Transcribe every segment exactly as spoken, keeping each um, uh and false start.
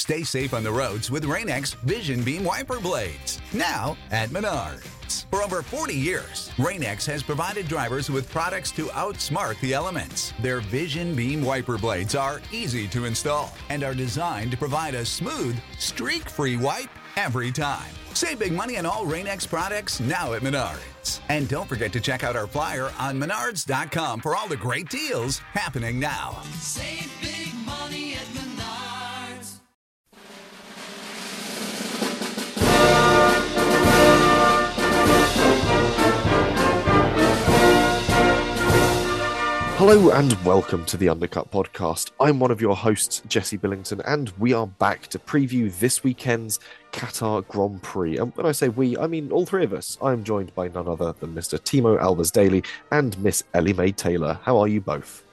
Stay safe on the roads with Rain-X Vision Beam Wiper Blades. Now at Menards. For over forty years, Rain-X has provided drivers with products to outsmart the elements. Their Vision Beam Wiper Blades are easy to install and are designed to provide a smooth, streak-free wipe every time. Save big money on all Rain-X products now at Menards. And don't forget to check out our flyer on menards dot com for all the great deals happening now. Save big money at Menards. Hello and welcome to the Undercut Podcast. I'm one of your hosts, Jesse Billington, and we are back to preview this weekend's Qatar Grand Prix. And when I say we, I mean all three of us. I'm joined by none other than Mister Timo Albers-Daly and Miss Ellie Mae Taylor. How are you both?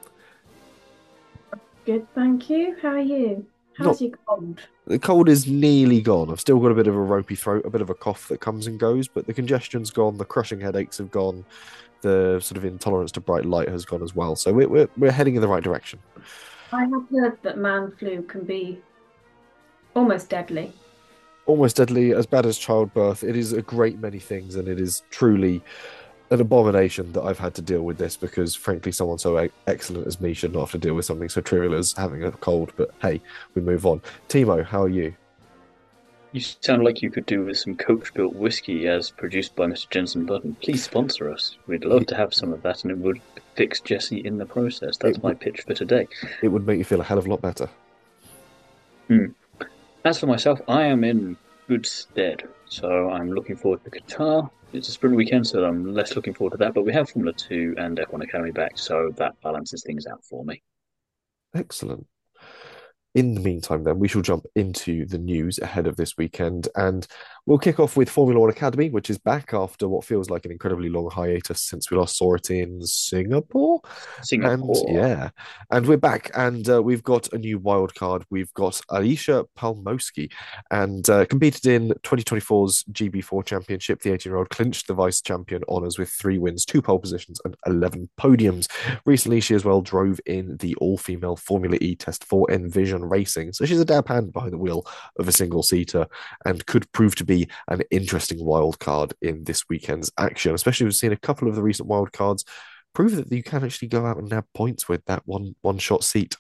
Good, thank you. How are you? How's Not, your cold? The cold is nearly gone. I've still got a bit of a ropey throat, a bit of a cough that comes and goes, but the congestion's gone, the crushing headaches have gone, the sort of intolerance to bright light has gone as well. So we're, we're, we're heading in the right direction. I have heard that man flu can be almost deadly. Almost deadly, as bad as childbirth. It is a great many things, and it is truly an abomination that I've had to deal with this because, frankly, someone so e- excellent as me should not have to deal with something so trivial as having a cold. But hey, we move on. Timo, how are you? You sound like you could do with some Coach-built whiskey as produced by Mister Jensen Button. Please sponsor us. We'd love to have some of that, and it would fix Jesse in the process. That's my pitch for today. It would make you feel a hell of a lot better. Hmm. As for myself, I am in good stead. So I'm looking forward to Qatar. It's a sprint weekend, so I'm less looking forward to that. But we have Formula two and F one Academy back, so that balances things out for me. Excellent. In the meantime, then, we shall jump into the news ahead of this weekend, and we'll kick off with Formula One Academy, which is back after what feels like an incredibly long hiatus since we last saw it in Singapore. Singapore. And, yeah, and we're back, and uh, we've got a new wild card. We've got Alicia Palmowski, and uh, competed in twenty twenty-four's G B four Championship. The eighteen-year-old clinched the vice champion honours with three wins, two pole positions, and eleven podiums. Recently, she as well drove in the all-female Formula E Test for Envision Racing, so she's a dab hand behind the wheel of a single-seater and could prove to be an interesting wild card in this weekend's action, especially we've seen a couple of the recent wild cards prove that you can actually go out and nab points with that one one-shot seat.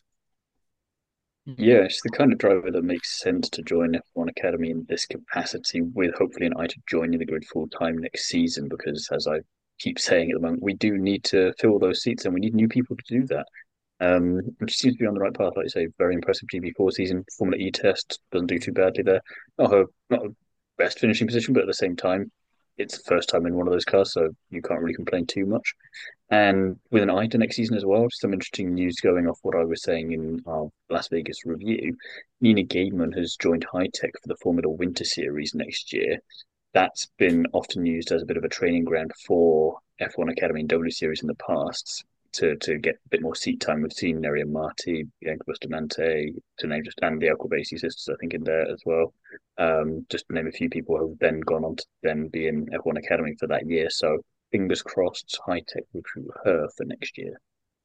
Yeah, she's the kind of driver that makes sense to join F one Academy in this capacity, with hopefully an eye to joining the grid full time next season, because as I keep saying at the moment, we do need to fill those seats and we need new people to do that. Um, and she seems to be on the right path, like you say. Very impressive G B four season. Formula E Test doesn't do too badly there. Not her, not her best finishing position, but at the same time, it's the first time in one of those cars, so you can't really complain too much. And with an eye to next season as well, some interesting news going off what I was saying in our Las Vegas review. Nina Gaiman has joined Hi-Tech for the Formula Winter Series next year. That's been often used as a bit of a training ground for F one Academy and W Series in the past, to to get a bit more seat time. We've seen Neria Marti, Bianca Bustamante, to name just, and the Alcobacy sisters, I think, in there as well. Um, just to name a few people who've then gone on to then be in F one Academy for that year. So fingers crossed, Hi-Tech recruit her for next year.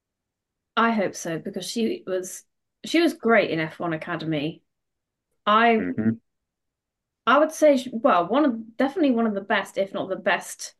I hope so, because she was she was great in F one Academy. I mm-hmm. I would say, well, one of definitely one of the best, if not the best.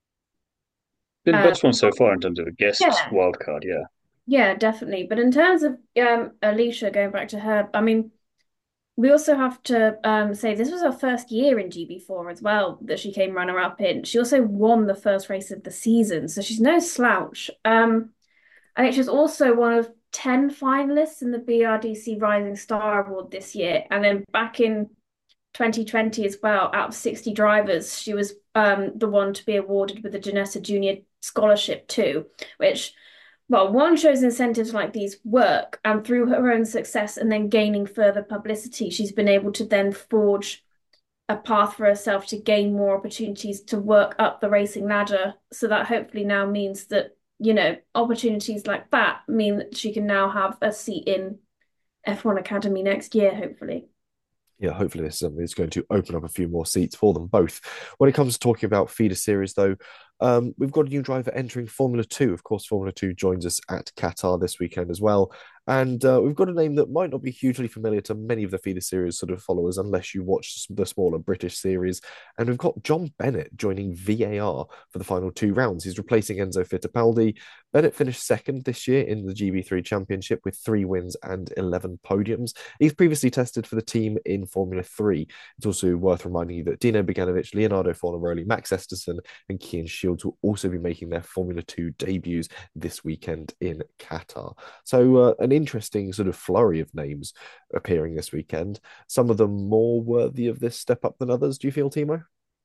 Been the Uh, best one so far in terms of a guest yeah. wildcard, yeah. Yeah, definitely. But in terms of um, Alicia, going back to her, I mean, we also have to um, say this was her first year in G B four as well that she came runner-up in. She also won the first race of the season, so she's no slouch. Um, I think she's also one of ten finalists in the B R D C Rising Star Award this year. And then back in twenty twenty as well, out of sixty drivers, she was um, the one to be awarded with the Janessa Junior Scholarship too, which, well, one, shows incentives like these work, and through her own success and then gaining further publicity, she's been able to then forge a path for herself to gain more opportunities to work up the racing ladder. So that hopefully now means that, you know, opportunities like that mean that she can now have a seat in F one Academy next year, hopefully. Yeah, hopefully this um, is going to open up a few more seats for them both. When it comes to talking about feeder series, though, Um, we've got a new driver entering Formula Two. Of course, Formula Two joins us at Qatar this weekend as well. And uh, we've got a name that might not be hugely familiar to many of the feeder series sort of followers unless you watch the smaller British series. And we've got John Bennett joining V A R for the final two rounds. He's replacing Enzo Fittipaldi. Bennett finished second this year in the G B three Championship with three wins and eleven podiums. He's previously tested for the team in Formula three. It's also worth reminding you that Dino Beganovic, Leonardo Fornaroli, Max Esterson, and Kian Shields will also be making their Formula two debuts this weekend in Qatar. So, uh, an interesting sort of flurry of names appearing this weekend. Some of them more worthy of this step up than others. Do you feel, Timo?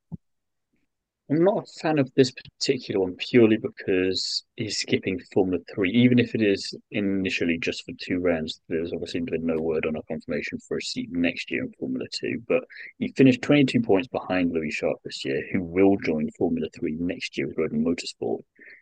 I'm not a fan of this particular one purely because he's skipping Formula Three, even if it is initially just for two rounds. There's obviously been no word on a confirmation for a seat next year in Formula Two, but he finished twenty-two points behind Louis Sharp this year, who will join Formula Three next year with Road Motorsport,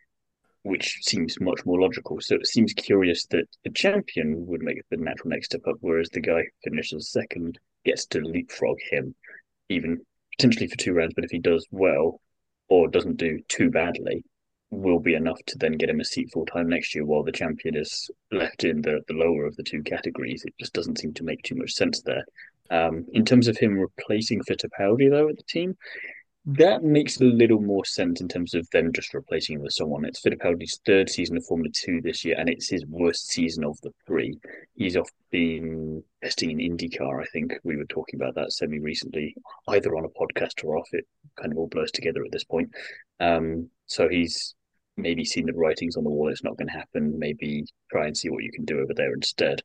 which seems much more logical. So it seems curious that the champion would make the natural next step up, whereas the guy who finishes second gets to leapfrog him, even potentially for two rounds. But if he does well, or doesn't do too badly, will be enough to then get him a seat full time next year while the champion is left in the, the lower of the two categories. It just doesn't seem to make too much sense there. Um, in terms of him replacing Fittipaldi, though, at the team, that makes a little more sense in terms of them just replacing him with someone. It's Fittipaldi's third season of Formula Two this year, and it's his worst season of the three. He's off been testing in IndyCar. I think we were talking about that semi recently, either on a podcast or off. It kind of all blurs together at this point. Um, so he's maybe seen the writings on the wall. It's not going to happen. Maybe try and see what you can do over there instead.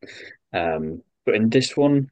Um, but in this one,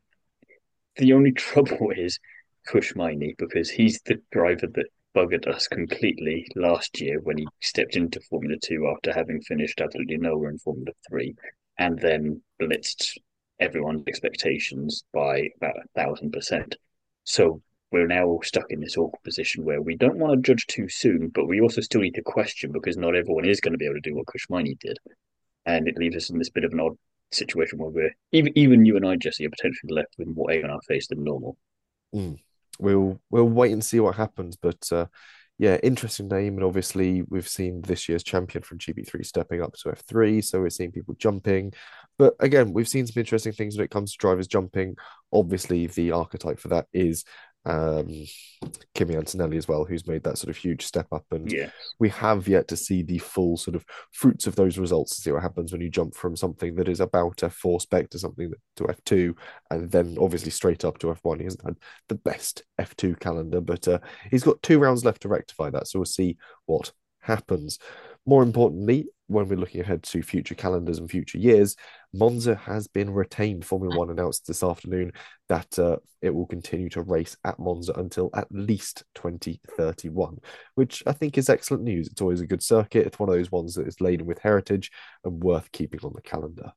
the only trouble is Kushmaini, because he's the driver that buggered us completely last year when he stepped into Formula Two after having finished absolutely nowhere in Formula Three, and then blitzed everyone's expectations by about a thousand percent. So we're now stuck in this awkward position where we don't want to judge too soon, but we also still need to question because not everyone is going to be able to do what Kushmaini did, and it leaves us in this bit of an odd situation where we're even even you and I, Jesse, are potentially left with more egg on our face than normal. Mm. We'll we'll wait and see what happens, but uh, yeah, interesting name, and obviously we've seen this year's champion from G B three stepping up to F three, so we're seeing people jumping. But again, we've seen some interesting things when it comes to drivers jumping. Obviously, the archetype for that is um, Kimi Antonelli as well, who's made that sort of huge step up. And Yeah. we have yet to see the full sort of fruits of those results to see what happens when you jump from something that is about F four spec to something that, to F two, and then obviously straight up to F one. He hasn't had the best F two calendar, but uh, he's got two rounds left to rectify that. So we'll see what happens. More importantly, when we're looking ahead to future calendars and future years, Monza has been retained. Formula One announced this afternoon that uh, it will continue to race at Monza until at least twenty thirty-one, which I think is excellent news. It's always a good circuit. It's one of those ones that is laden with heritage and worth keeping on the calendar.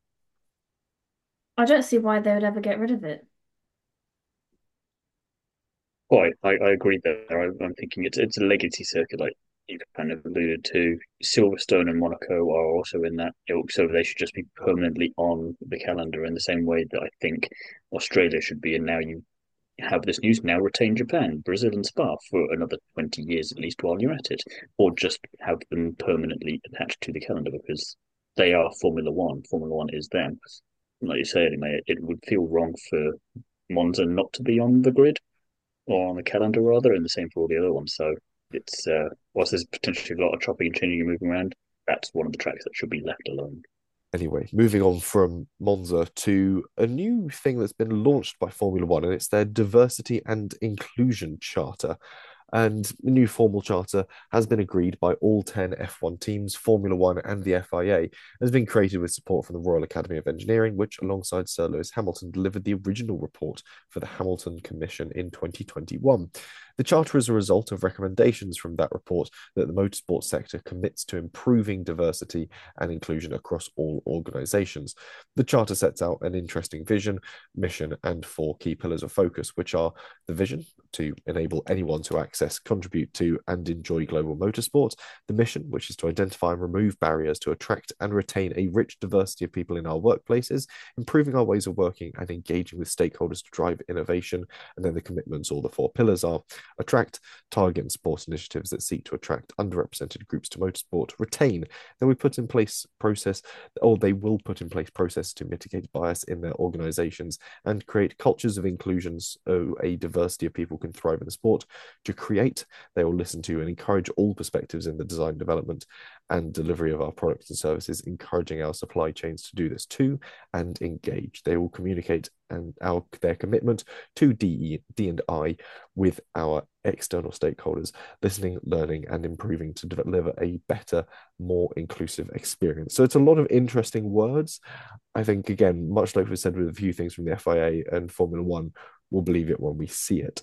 I don't see why they would ever get rid of it. Well, I, I agree there. I, I'm thinking it's it's a legacy circuit, like you kind of alluded to. Silverstone and Monaco are also in that ilk, so they should just be permanently on the calendar in the same way that I think Australia should be. And now you have this news, now retain Japan, Brazil, and Spa for another twenty years at least while you're at it, or just have them permanently attached to the calendar because they are Formula One. Formula One is them. Like you say, anyway, it would feel wrong for Monza not to be on the grid or on the calendar rather, and the same for all the other ones. So it's uh, whilst there's potentially a lot of chopping and changing and moving around, that's one of the tracks that should be left alone. Anyway, moving on from Monza to a new thing that's been launched by Formula One, and it's their diversity and inclusion charter. And the new formal charter has been agreed by all ten F one teams, Formula One, and the F I A, and has been created with support from the Royal Academy of Engineering, which, alongside Sir Lewis Hamilton, delivered the original report for the Hamilton Commission in twenty twenty-one. The charter is a result of recommendations from that report that the motorsport sector commits to improving diversity and inclusion across all organisations. The charter sets out an interesting vision, mission, and four key pillars of focus, which are the vision to enable anyone to access access, contribute to, and enjoy global motorsport. The mission, which is to identify and remove barriers to attract and retain a rich diversity of people in our workplaces, improving our ways of working and engaging with stakeholders to drive innovation. And then the commitments, or the four pillars, are attract, target, and support initiatives that seek to attract underrepresented groups to motorsport, retain. Then we put in place process, or they will put in place process to mitigate bias in their organizations and create cultures of inclusions so a diversity of people can thrive in the sport. To create, they will listen to and encourage all perspectives in the design, development, and delivery of our products and services, encouraging our supply chains to do this too. And engage, they will communicate and our their commitment to D E, D and I with our external stakeholders, listening, learning, and improving to deliver a better, more inclusive experience. So it's a lot of interesting words. I think, again, much like we said with a few things from the F I A and Formula One, we'll believe it when we see it.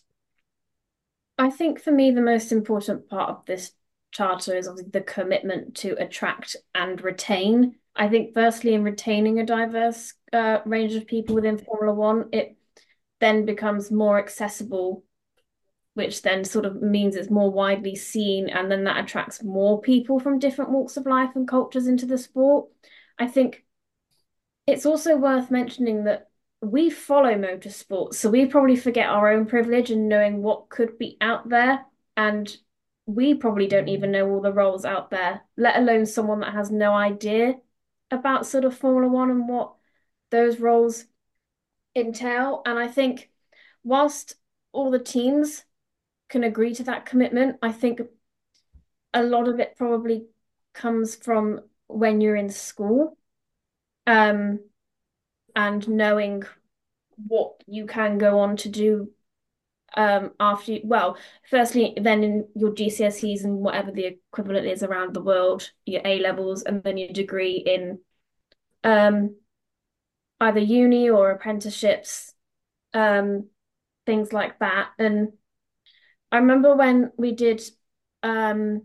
I think for me, the most important part of this charter is obviously the commitment to attract and retain. I think, firstly, in retaining a diverse uh, range of people within Formula One, it then becomes more accessible, which then sort of means it's more widely seen, and then that attracts more people from different walks of life and cultures into the sport. I think it's also worth mentioning that we follow motorsport, so we probably forget our own privilege in knowing what could be out there, and we probably don't even know all the roles out there, let alone someone that has no idea about sort of Formula One and what those roles entail. And I think whilst all the teams can agree to that commitment, I think a lot of it probably comes from when you're in school, um, and knowing what you can go on to do um, after you, well, firstly, then in your G C S Es and whatever the equivalent is around the world, your A levels, and then your degree in um, either uni or apprenticeships, um, things like that. And I remember when we did, um,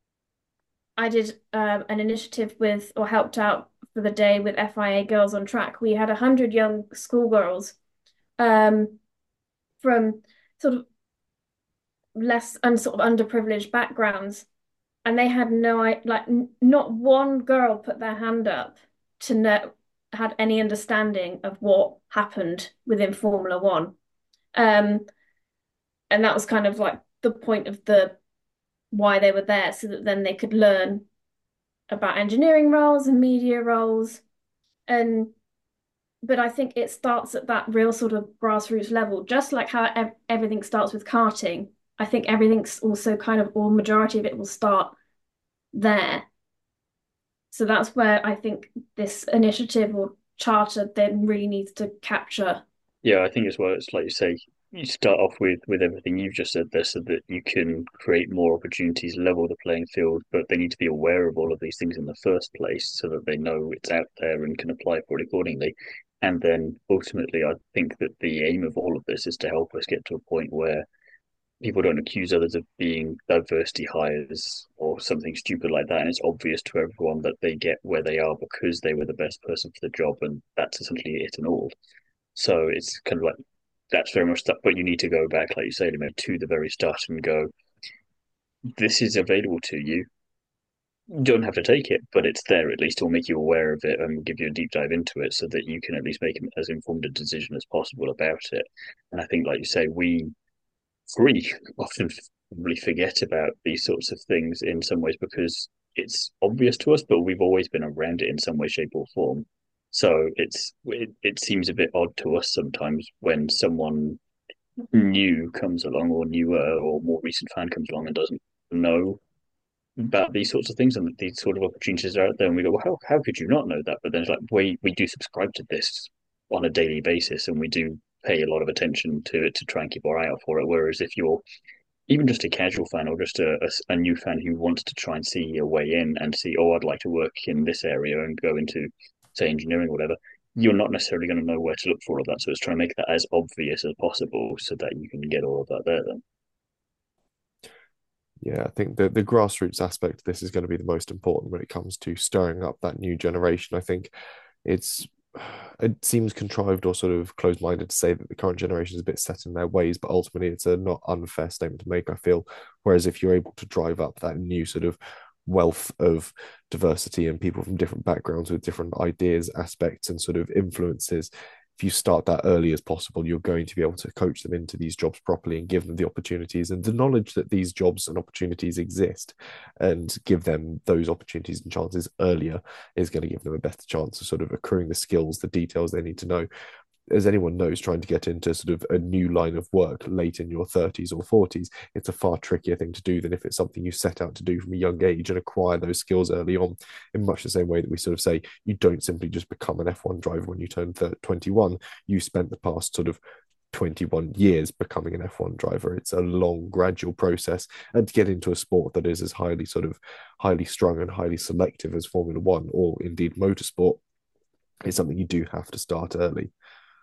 I did uh, an initiative with, or helped out for the day with F I A Girls on Track. We had a hundred young schoolgirls um, from sort of less and sort of underprivileged backgrounds, and they had no, like, not one girl put their hand up to know, had any understanding of what happened within Formula One. Um, and that was kind of like the point of the why they were there, so that then they could learn about engineering roles and media roles. And but I think it starts at that real sort of grassroots level, just like how ev everything starts with karting. I think everything's also kind of, or majority of it will start there. So that's where I think this initiative or charter then really needs to capture. Yeah, I think as well, it's like you say, you start off with with everything you've just said there so that you can create more opportunities, level the playing field, but they need to be aware of all of these things in the first place so that they know it's out there and can apply for it accordingly. And then ultimately, I think that the aim of all of this is to help us get to a point where people don't accuse others of being diversity hires or something stupid like that. And it's obvious to everyone that they get where they are because they were the best person for the job. And that's essentially it and all. So it's kind of like, that's very much that. But you need to go back, like you say, to the very start and go, this is available to you. You don't have to take it, but it's there at least. It'll make you aware of it and give you a deep dive into it so that you can at least make as informed a decision as possible about it. And I think, like you say, we free often really forget about these sorts of things in some ways because it's obvious to us, but we've always been around it in some way, shape, or form. So it's it, it seems a bit odd to us sometimes when someone new comes along or newer or more recent fan comes along and doesn't know about these sorts of things and these sort of opportunities are out there, and we go, well, how how could you not know that? But then it's like we we do subscribe to this on a daily basis, and we do pay a lot of attention to it to try and keep our eye out for it. Whereas if you're even just a casual fan or just a, a, a new fan who wants to try and see a way in and see, oh, I'd like to work in this area and go into, say, engineering or whatever, you're not necessarily going to know where to look for all of that. So it's trying to make that as obvious as possible so that you can get all of that there then. Yeah, I think the, the grassroots aspect of this is going to be the most important when it comes to stirring up that new generation. I think it's it seems contrived or sort of closed-minded to say that the current generation is a bit set in their ways, but ultimately it's a not unfair statement to make, I feel. Whereas if you're able to drive up that new sort of wealth of diversity and people from different backgrounds with different ideas, aspects, and sort of influences, if you start that early as possible, you're going to be able to coach them into these jobs properly and give them the opportunities and the knowledge that these jobs and opportunities exist, and give them those opportunities and chances earlier is going to give them a better chance of sort of accruing the skills, the details they need to know. As anyone knows, trying to get into sort of a new line of work late in your thirties or forties, it's a far trickier thing to do than if it's something you set out to do from a young age and acquire those skills early on, in much the same way that we sort of say you don't simply just become an F one driver when you turn twenty-one. You spent the past sort of twenty-one years becoming an F one driver. It's a long, gradual process. And to get into a sport that is as highly sort of highly strung and highly selective as Formula One or indeed motorsport is something you do have to start early.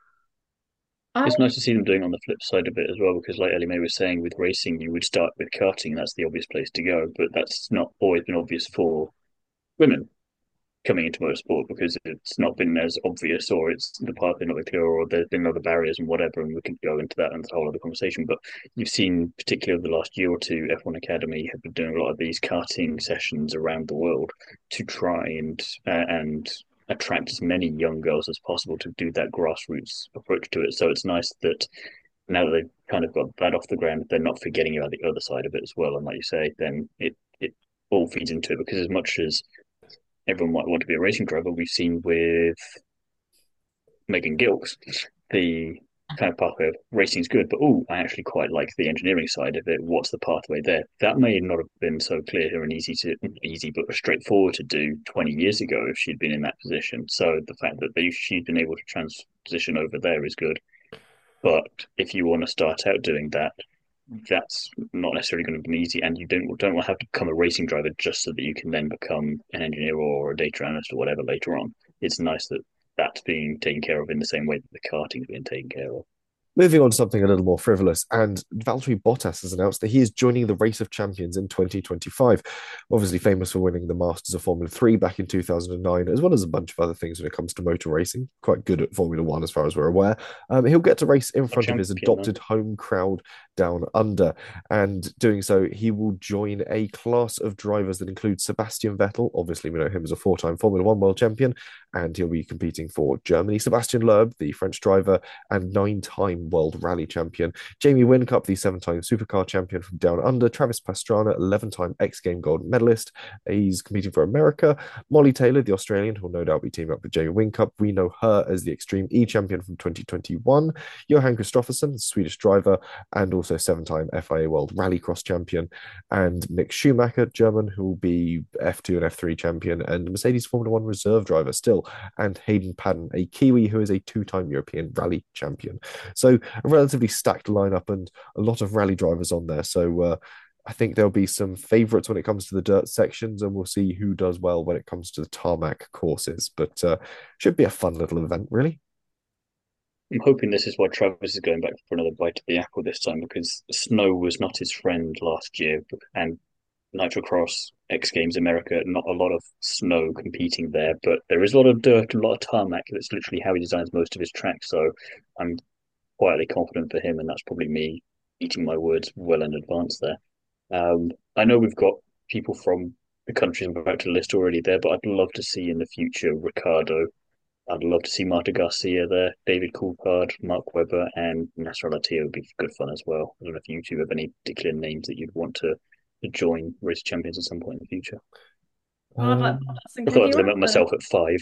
I It's nice to see them doing on the flip side of it as well, because like Ellie Mae was saying, with racing, you would start with karting. That's the obvious place to go, but that's not always been obvious for women coming into motorsport because it's not been as obvious, or it's the path been not very clear, or there's been other barriers and whatever. And we can go into that and the whole other conversation. But you've seen, particularly over the last year or two, F one Academy have been doing a lot of these karting sessions around the world to try and uh, and attract as many young girls as possible to do that grassroots approach to it. So it's nice that now that they've kind of got that off the ground, they're not forgetting about the other side of it as well. And like you say, then it it all feeds into it, because as much as everyone might want to be a racing driver, we've seen with Megan Gilks the kind of pathway of racing's good, but oh, I actually quite like the engineering side of it. What's the pathway there? That may not have been so clear and easy to easy, but straightforward to do twenty years ago if she'd been in that position. So the fact that they, she'd been able to transition over there is good. But if you want to start out doing that, that's not necessarily going to be easy, and you don't don't have to become a racing driver just so that you can then become an engineer or a data analyst or whatever later on. It's nice that that's being taken care of in the same way that the karting's being taken care of. Moving on to something a little more frivolous, and Valtteri Bottas has announced that he is joining the Race of Champions in twenty twenty-five. Obviously famous for winning the Masters of Formula three back in two thousand nine, as well as a bunch of other things when it comes to motor racing. Quite good at Formula one, as far as we're aware. Um, he'll get to race in front of his adopted home crowd down under, and doing so, he will join a class of drivers that includes Sebastian Vettel. Obviously, we know him as a four-time Formula One world champion, and he'll be competing for Germany. Sebastian Loeb, the French driver, and nine-time world rally champion. Jamie Whincup, the seven-time supercar champion from Down Under. Travis Pastrana, eleven-time X Game gold medalist. He's competing for America. Molly Taylor, the Australian, who'll no doubt be teaming up with Jamie Whincup. We know her as the Extreme E champion from twenty twenty-one. Johan Kristoffersson, the Swedish driver, and also seven-time F I A World Rallycross champion. And Mick Schumacher, German, who will be F two and F three champion, and Mercedes Formula One reserve driver still. And Hayden Paddon, a Kiwi who is a two-time European rally champion. So a relatively stacked lineup and a lot of rally drivers on there. So uh, I think there'll be some favourites when it comes to the dirt sections, and we'll see who does well when it comes to the tarmac courses. But uh, should be a fun little event, really. I'm hoping this is why Travis is going back for another bite of the apple this time, because snow was not his friend last year, and Nitrocross, X Games America, not a lot of snow competing there, but there is a lot of dirt, a lot of tarmac. That's literally how he designs most of his tracks. So I'm quietly confident for him, and that's probably me eating my words well in advance there. Um, I know we've got people from the countries I'm about to list already there, but I'd love to see in the future Ricardo. I'd love to see Marta Garcia there, David Coulthard, Mark Webber, and Nasser Al-Attiyah would be good fun as well. I don't know if you two have any particular names that you'd want to, to join race champions at some point in the future. I'd like Um, Bottas and I thought Keke I'd limit Rosberg. myself at five.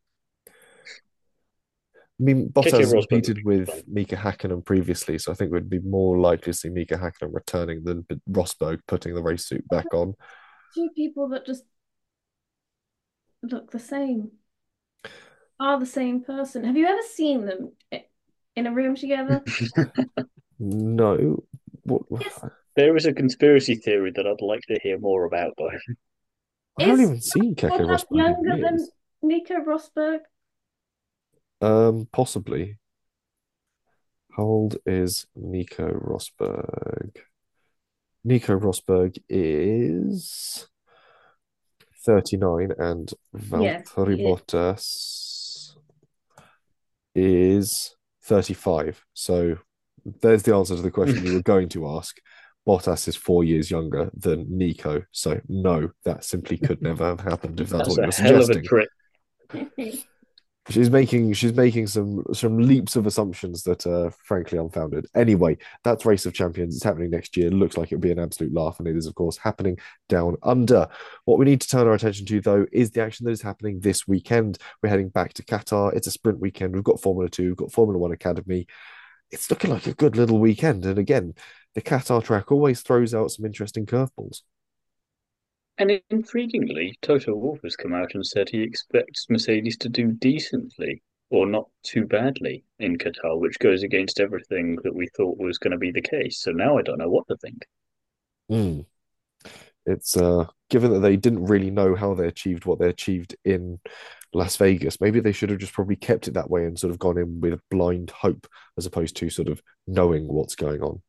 I mean, Keke Bottas Rosberg would competed be with fun. Mika Hakkinen previously, so I think we'd be more likely to see Mika Hakkinen returning than Rosberg putting the race suit back on. Two people that just look the same, are the same person. Have you ever seen them i- in a room together? No, what? Is There is a conspiracy theory that I'd like to hear more about, though. I haven't is even seen Keke Bottas Rosberg in younger than years. Nico Rosberg? Um, possibly. How old is Nico Rosberg? Nico Rosberg is thirty-nine, and Yes, Valtteri he is. Bottas is thirty-five. So there's the answer to the question you were going to ask. Bottas is four years younger than Nico. So no, that simply could never have happened if that's That's what a you're hell of a suggesting. trick. She's making she's making some some leaps of assumptions that are frankly unfounded. Anyway, that's Race of Champions. It's happening next year. Looks like it'll be an absolute laugh, and it is, of course, happening down under. What we need to turn our attention to, though, is the action that is happening this weekend. We're heading back to Qatar. It's a sprint weekend. We've got Formula Two, we've got Formula One Academy. It's looking like a good little weekend. And again, the Qatar track always throws out some interesting curveballs. And intriguingly, Toto Wolff has come out and said he expects Mercedes to do decently or not too badly in Qatar, which goes against everything that we thought was going to be the case. So now I don't know what to think. Mm. It's uh, given that they didn't really know how they achieved what they achieved in Las Vegas, maybe they should have just probably kept it that way and sort of gone in with blind hope as opposed to sort of knowing what's going on.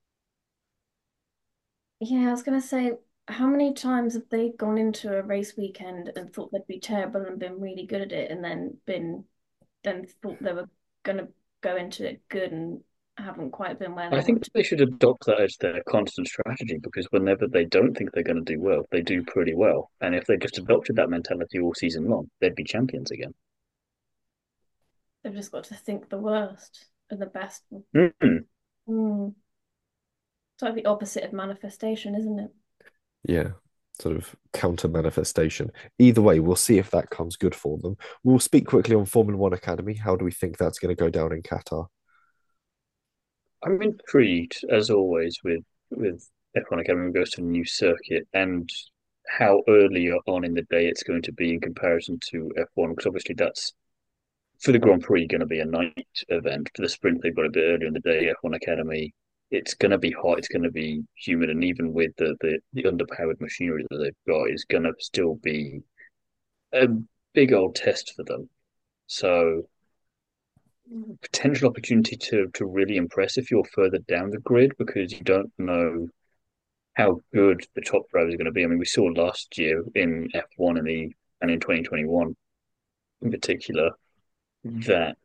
Yeah, I was gonna say, how many times have they gone into a race weekend and thought they'd be terrible and been really good at it, and then been then thought they were gonna go into it good and haven't quite been where they I think wanted they should adopt that as their constant strategy because whenever they don't think they're going to do well, they do pretty well. And if they just adopted that mentality all season long, they'd be champions again. They've just got to think the worst and the best. Mm. Mm. It's like the opposite of manifestation, isn't it? Yeah, sort of counter manifestation. Either way, we'll see if that comes good for them. We'll speak quickly on Formula One Academy. How do we think that's going to go down in Qatar? I'm intrigued, as always, with with F one Academy goes to a new circuit and how early on in the day it's going to be in comparison to F one, because obviously that's for the Grand Prix going to be a night event. For the sprint, they've got a bit earlier in the day. F one Academy, it's going to be hot, it's going to be humid, and even with the, the, the underpowered machinery that they've got, it's going to still be a big old test for them. So potential opportunity to to really impress if you're further down the grid because you don't know how good the top drivers are going to be. I mean, we saw last year in F one and the and in twenty twenty-one in particular that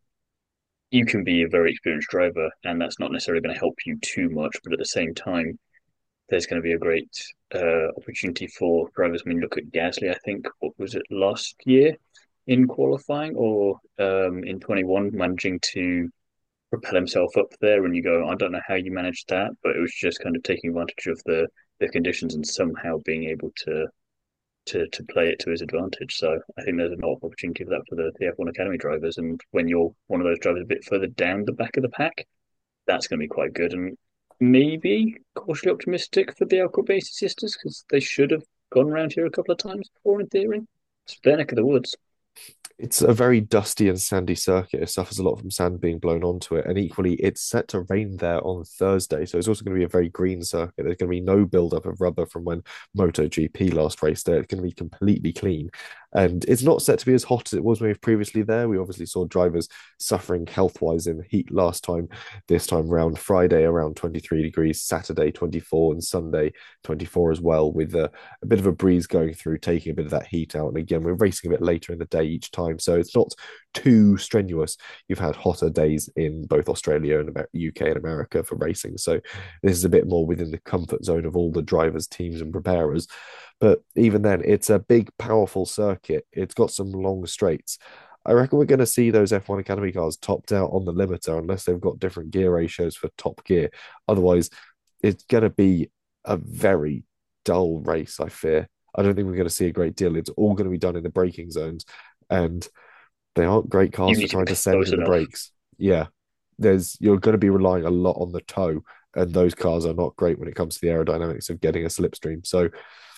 you can be a very experienced driver, and that's not necessarily going to help you too much. But at the same time, there's going to be a great uh, opportunity for drivers. I mean, look at Gasly. I think what was it last year in qualifying or um, in twenty-one, managing to propel himself up there, and you go, I don't know how you managed that, but it was just kind of taking advantage of the the conditions and somehow being able to to to play it to his advantage. So I think there's a lot of opportunity for that for the, the F one Academy drivers. And when you're one of those drivers a bit further down the back of the pack, that's going to be quite good. And maybe cautiously optimistic for the Alcobacy sisters because they should have gone around here a couple of times before in theory. It's their neck of the woods. It's a very dusty and sandy circuit. It suffers a lot from sand being blown onto it. And equally, it's set to rain there on Thursday. So it's also going to be a very green circuit. There's going to be no buildup of rubber from when MotoGP last raced there. It's going to be completely clean. And it's not set to be as hot as it was when we were previously there. We obviously saw drivers suffering health wise in the heat last time. This time round, Friday around twenty-three degrees, Saturday twenty-four, and Sunday twenty-four as well, with a, a bit of a breeze going through, taking a bit of that heat out. And again, we're racing a bit later in the day each time. So it's not too strenuous. You've had hotter days in both Australia and U K and America for racing. So this is a bit more within the comfort zone of all the drivers, teams, and preparers. But even then, it's a big, powerful circuit. It's got some long straights. I reckon we're going to see those F one Academy cars topped out on the limiter unless they've got different gear ratios for top gear. Otherwise, it's going to be a very dull race, I fear. I don't think we're going to see a great deal. It's all going to be done in the braking zones, and they aren't great You cars for need to trying be to send close in the enough. brakes. Yeah, there's you're going to be relying a lot on the toe, and those cars are not great when it comes to the aerodynamics of getting a slipstream. So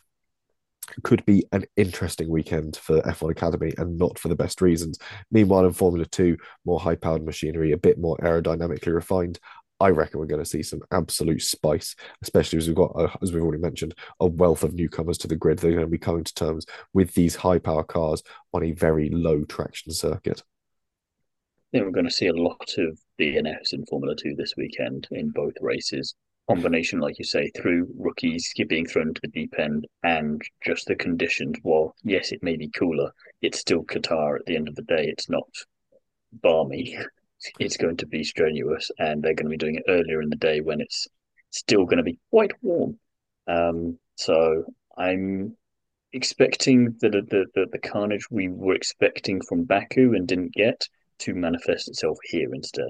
could be an interesting weekend for F one Academy and not for the best reasons. Meanwhile, in Formula Two, more high powered machinery, a bit more aerodynamically refined. I reckon we're going to see some absolute spice, especially as we've got, uh, as we've already mentioned, a wealth of newcomers to the grid. They're going to be coming to terms with these high power cars on a very low traction circuit. I think we're going to see a lot of D N Fs in Formula Two this weekend in both races. Combination, like you say, through rookies being thrown to the deep end and just the conditions. Well, yes, it may be cooler. It's still Qatar at the end of the day. It's not balmy. It's going to be strenuous, and they're going to be doing it earlier in the day when it's still going to be quite warm. Um, so I'm expecting the, the the the carnage we were expecting from Baku and didn't get to manifest itself here instead.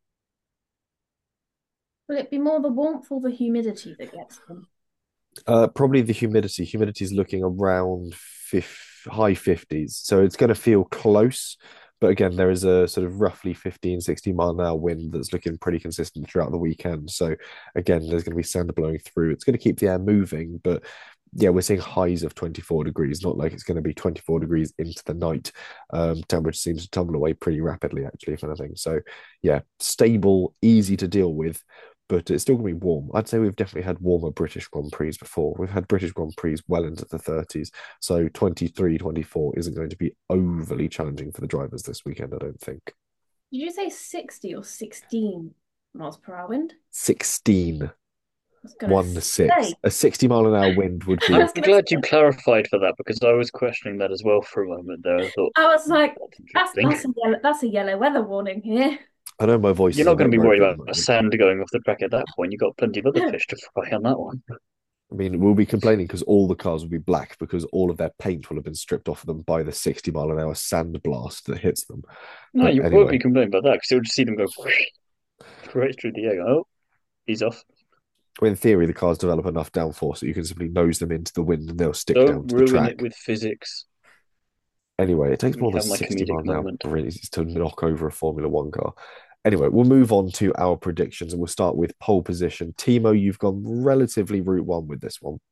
Will it be more the warmth or the humidity that gets them? Uh, probably the humidity. Humidity is looking around fif high fifties. So it's going to feel close. But again, there is a sort of roughly fifteen, sixty mile an hour wind that's looking pretty consistent throughout the weekend. So again, there's going to be sand blowing through. It's going to keep the air moving. But yeah, we're seeing highs of twenty-four degrees, not like it's going to be twenty-four degrees into the night. Um, temperature seems to tumble away pretty rapidly, actually, if anything. So yeah, stable, easy to deal with, but it's still going to be warm. I'd say we've definitely had warmer British Grand Prix before. We've had British Grand Prix well into the thirties. So twenty-three, twenty-four isn't going to be overly challenging for the drivers this weekend, I don't think. Did you say sixty or sixteen miles per hour wind? sixteen, I was gonna one six. say. A sixty mile an hour wind would I be was I'm gonna glad you say. clarified for that because I was questioning that as well for a moment there. I thought, I was like, that's that's interesting. that's a yellow that's a yellow weather warning here. I know my voice You're is a not going bit to be worried ropey at the about moment. sand going off the track at that point. You've got plenty of other fish to fry on that one. I mean, we'll be complaining because all the cars will be black because all of their paint will have been stripped off of them by the sixty mile an hour sand blast that hits them. No, But you won't be anyway, complaining about that because you'll just see them go right through the air. Oh, he's off. in theory, the cars develop enough downforce that you can simply nose them into the wind and they'll stick down Don't to the ruin it track. with physics. Anyway, it takes Let me more than have my sixty mile comedic an hour moment. breeze to knock over a Formula One car. Anyway, we'll move on to our predictions and we'll start with pole position. Timo, you've gone relatively route one with this one.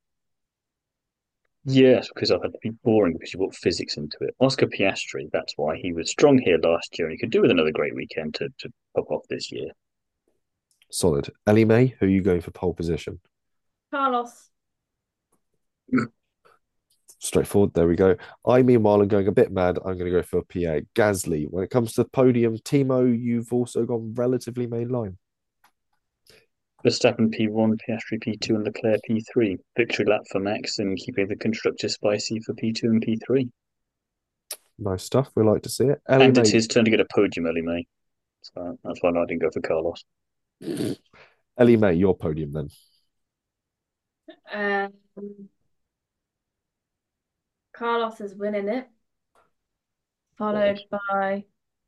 Yes, because I've had to be boring because you brought physics into it. Oscar Piastri, that's why he was strong here last year and he could do with another great weekend to, to pop off this year. Solid. Ellie May, who are you going for pole position? Carlos. Straightforward. There we go. I, meanwhile, am going a bit mad. I'm going to go for Pierre Gasly. When it comes to the podium, Timo, you've also gone relatively mainline. Verstappen P one, Piastri P two, and Leclerc P three. Victory lap for Max and keeping the constructors spicy for P two and P three. Nice stuff. We like to see it. Ellie And it's May, his turn to get a podium early May. So that's why I didn't go for Carlos. Ellie May, your podium then. Um, Carlos is winning it, followed by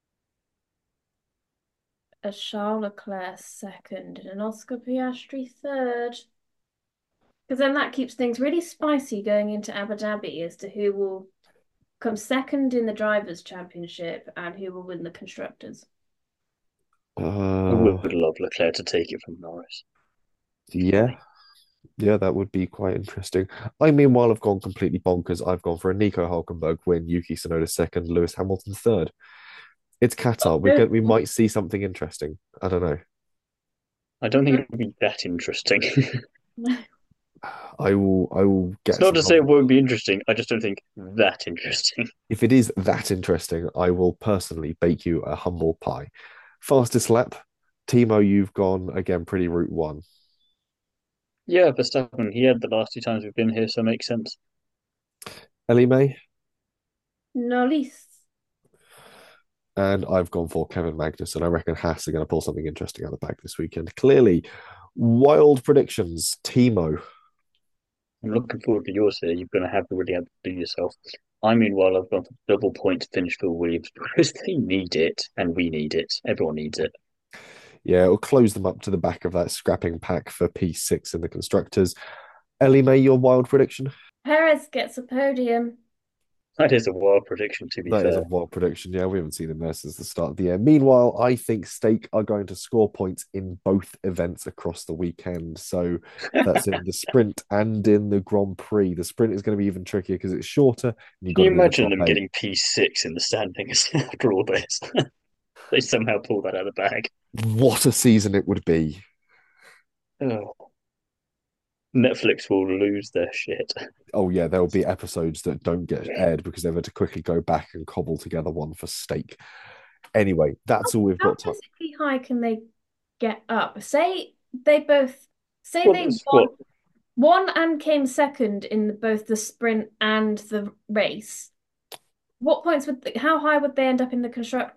a Charles Leclerc second and an Oscar Piastri third. Because then that keeps things really spicy going into Abu Dhabi as to who will come second in the Drivers' Championship and who will win the Constructors. Uh, I would love Leclerc to take it from Norris. yeah, yeah, that would be quite interesting. I meanwhile have gone completely bonkers. I've gone for a Nico Hulkenberg win, Yuki Tsunoda second, Lewis Hamilton third. It's Qatar. We get we might see something interesting. I don't know. I don't think it would be that interesting. I will I will get It's not some to say it humble- won't be interesting. I just don't think that interesting. if it is that interesting, I will personally bake you a humble pie. Fastest lap, Timo, you've gone again pretty route one. Yeah, Verstappen, he had the last two times we've been here, so it makes sense. Ellie May, Norris. and I've gone for Kevin Magnus, and I reckon Haas are going to pull something interesting out of the bag this weekend. Clearly, wild predictions. Timo, I'm looking forward to yours here. You're going to have to really have to do yourself. I, meanwhile, I've gone for double points finish for Williams because they need it and we need it. Everyone needs it. yeah, it'll close them up to the back of that scrapping pack for P six in the constructors. Ellie May, your wild prediction? Perez gets a podium. That is a wild prediction, to be That is a fair. wild prediction. Yeah, we haven't seen him there since the start of the year. Meanwhile, I think Stake are going to score points in both events across the weekend. So that's in the sprint and in the Grand Prix. The sprint is going to be even trickier because it's shorter. And you've got Can you to be in the imagine top them eight. getting P six in the standings after all this? They somehow pull that out of the bag. What a season it would be. Oh. Netflix will lose their shit. Oh, yeah, there will be episodes that don't get aired because they've had to quickly go back and cobble together one for Stake. Anyway, that's all we've How got time. physically high can they get up? Say they both say Well, they that's won, what won and came second in both the sprint and the race. What points would they, how high would they end up in the constructors?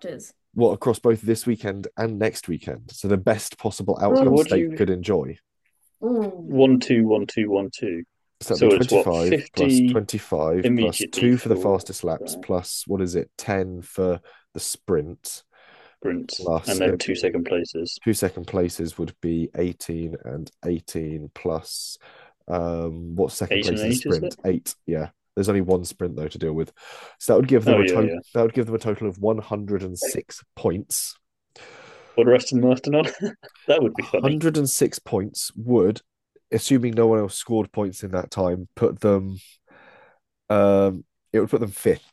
what across both this weekend and next weekend. So the best possible So outcome what do Stake you could enjoy. Ooh. one two one two one two? So So that'd be it's what twenty-five plus fifty twenty-five plus immediately two for the for fastest laps, that plus what is it, ten for the sprint, sprints, plus and then it'd two be second places. two second places would be eighteen and eighteen plus um what second Eight place and is a eight, is sprint? it? Eight, yeah. There's only one sprint though to deal with. So that would give them Oh a yeah, total yeah. that would give them a total of one hundred six points. What are Aston Martin on? That would be funny. one hundred six points would, assuming no one else scored points in that time, put them um it would put them fifth.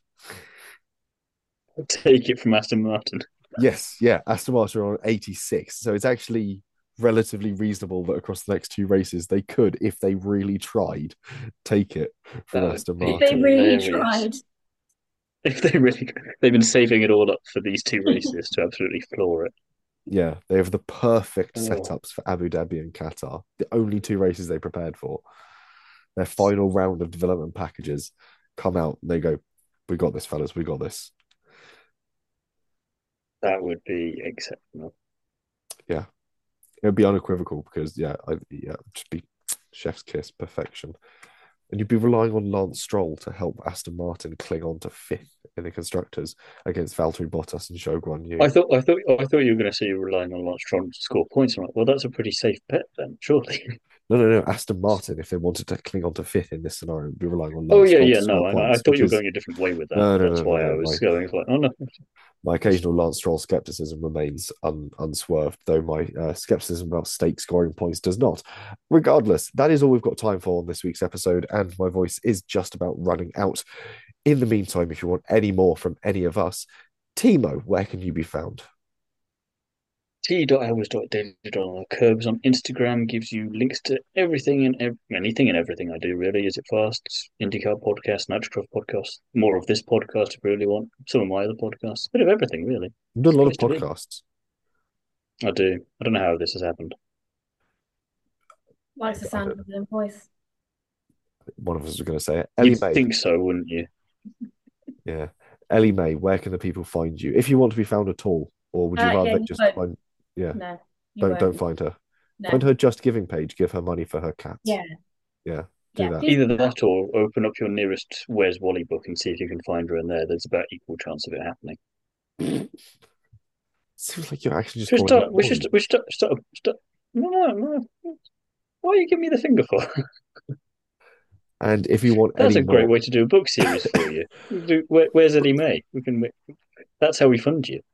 Take it from Aston Martin. Yes, yeah. Aston Martin are on eighty-six. So it's actually relatively reasonable that across the next two races they could, if they really tried, take it from That would Aston be If they Martin. really hilarious. tried. If they really, they've been saving it all up for these two races to absolutely floor it. Yeah, they have the perfect Oh, setups for Abu Dhabi and Qatar. The only two races they prepared for. Their final round of development packages come out and they go, "We got this, fellas. We got this." that would be exceptional. Yeah, it would be unequivocal because yeah, I, yeah, it'd just be chef's kiss, perfection. And you'd be relying on Lance Stroll to help Aston Martin cling on to fifth in the constructors against Valtteri Bottas and Zhou Guan Yu. I thought, I thought, I thought you were going to say you were relying on Lance Stroll to score points. I'm like, well, that's a pretty safe bet then, surely. No, no, no. Aston Martin, if they wanted to cling on to fifth in this sscenario, would be relying on Oh Lance yeah, Stroll yeah. to No, score I, I points, thought which you were is going a different way with that. no, no, That's no, no, why I no. was My, going like, oh no. my occasional Lance Stroll skepticism remains un, unswerved, though my uh, skepticism about stake scoring points does not. Regardless, that is all we've got time for on this week's episode, and my voice is just about running out. In the meantime, if you want any more from any of us, Timo, where can you be found? T.hours.daily Curbs on Instagram gives you links to everything and ev- anything and everything I do, really. Is it fast? IndyCar podcast, Nitrocross podcast, more of this podcast if you really want. Some of my other podcasts, a bit of everything, really. You do a lot of Place to be. podcasts. I do. I don't know how this has happened. Likes the I sound don't of his own voice. One of us was going to say it. Ellie You'd May. think so, wouldn't you? Yeah. Ellie May, where can the people find you? If you want to be found at all, or would you Uh, rather yeah, you just won't. find yeah, No, you don't won't. don't find her. No. Find her Just Giving page, give her money for her cats. Yeah. Yeah, do Yeah. that. Please. Either that or open up your nearest Where's Wally book and see if you can find her in there. There's about equal chance of it happening. Seems like you're actually just We should calling start. her We should. Wally. We should start. start, start no, no, no. Why are you giving me the finger for? And if you want That's any a great more, way to do a book series for you. Do, where, where's Eddie May? We can. That's how we fund you.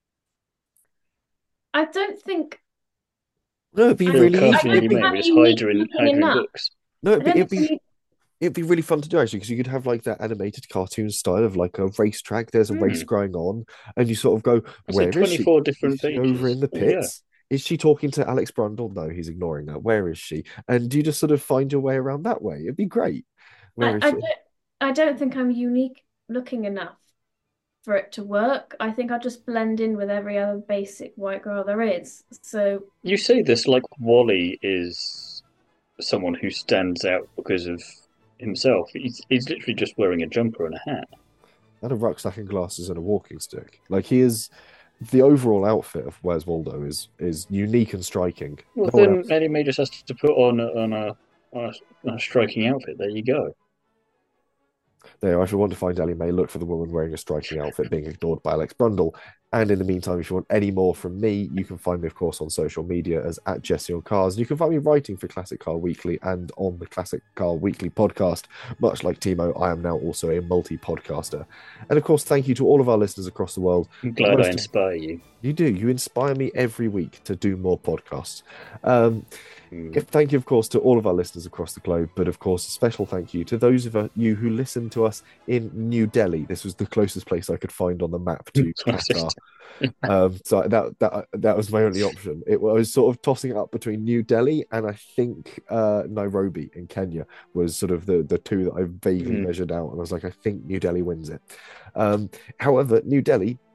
I don't think no, it'd be I- You're really a I easy. cartoon don't Eddie think May. I'm We just hide her in unique hide her in enough. books. No, I it'd be, don't it'd think be you- it'd be really fun to do actually because you could have like that animated cartoon style of like a racetrack. There's a Hmm. race going on, and you sort of go, That's "Where like is she? twenty-four different Is she pages. over in the There you go. pits? Is she talking to Alex Brundle? No, he's ignoring her. Where is she? And you just sort of find your way around that way. It'd be great. Where I, is I she? don't I don't think I'm unique looking enough for it to work. I think I just blend in with every other basic white girl there is. So You say this like Wally is someone who stands out because of himself. He's, he's literally just wearing a jumper and a hat. And a rucksack and glasses and a walking stick. Like he is, the overall outfit of Where's Waldo is is unique and striking. Well, No one then else- Eddie May just has to put on a, on a, on a, on a striking outfit. There you go. There, if you want to find Ellie May, look for the woman wearing a striking outfit being ignored by Alex Brundle. And in the meantime, if you want any more from me, you can find me, of course, on social media as at Jesse on Cars. You can find me writing for Classic Car Weekly and on the Classic Car Weekly podcast. Much like Timo, I am now also a multi-podcaster. And of course, thank you to all of our listeners across the world. I'm glad Most I of- inspire you. You do. You inspire me every week to do more podcasts. Um, Mm. If- Thank you, of course, to all of our listeners across the globe, but of course, a special thank you to those of you who listened to us in New Delhi. This was the closest place I could find on the map to Qatar. um, so that that that was my only option. It was sort of tossing it up between New Delhi and I think uh, Nairobi in Kenya was sort of the the two that I vaguely Mm. measured out, and I was like, I think New Delhi wins it. Um, however, New Delhi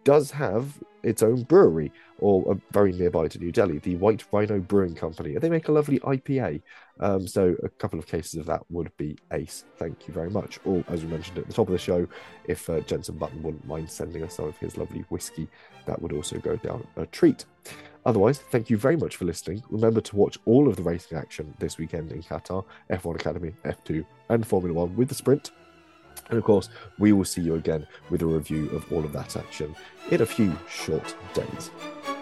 does have its own brewery, or uh, very nearby to New Delhi, the White Rhino Brewing Company. And they make a lovely I P A. Um, so a couple of cases of that would be ace. Thank you very much. Or, as we mentioned at the top of the show, if uh, Jensen Button wouldn't mind sending us some of his lovely whiskey, that would also go down a treat. Otherwise, thank you very much for listening. Remember to watch all of the racing action this weekend in Qatar, F one Academy, F two, and Formula One with the sprint. And of course, we will see you again with a review of all of that action in a few short days.